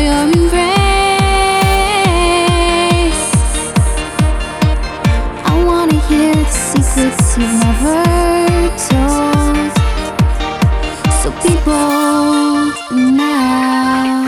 your embrace. I wanna hear the secrets you've never told. So be bold now.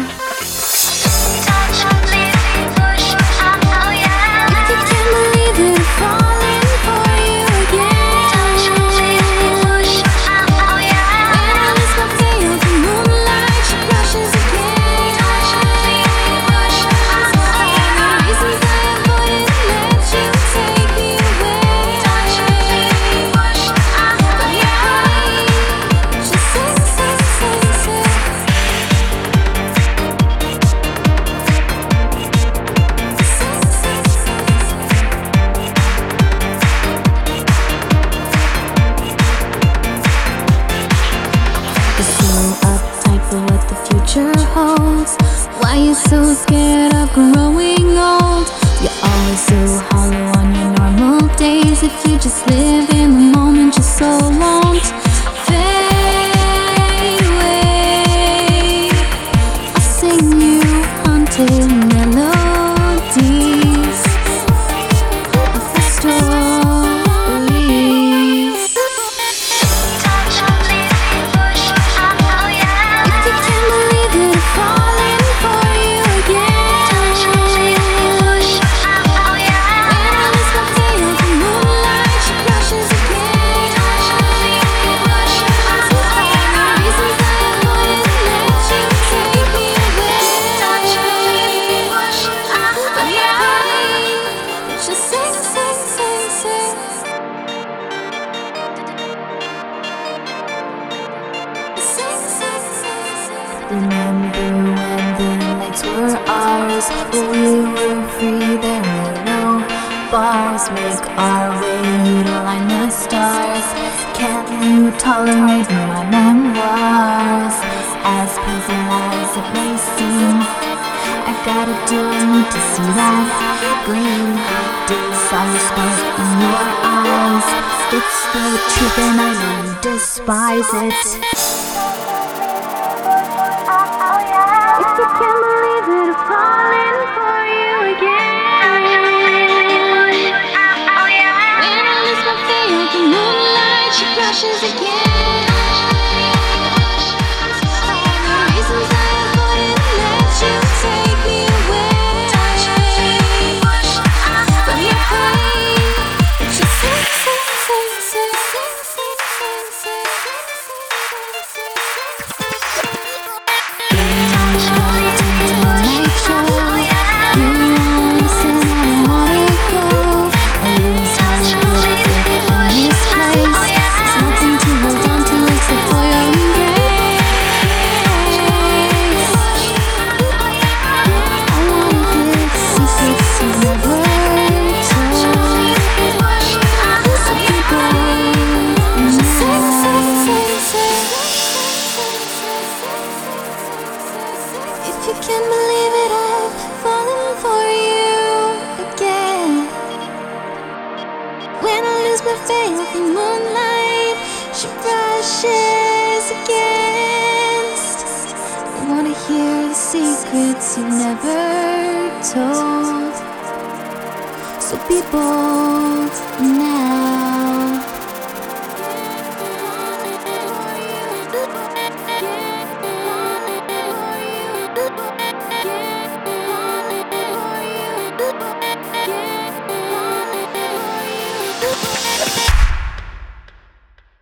Holds. Why you so scared of growing old? You're always so hollow on your normal days. If you just live in the moment, you're so won't fade away. I'll sing you haunted melodies of the stories. Remember when the nights were ours, when we were free, there were no bars. Make our way to line the stars. Can't you tolerate my memoirs? As painful as it may seem, I gotta do to see that green desire spark in your eyes. It's the truth and I know you despise it. Can't believe that I'm falling for you again. When I lose my faith, the moonlight, she crashes again. All the reasons I avoided and let you take me away from your pain. But you say. If you can believe it, I've fallen for you again. When I lose my faith in moonlight, she brushes against. I wanna hear the secrets you've never told. So be bold now.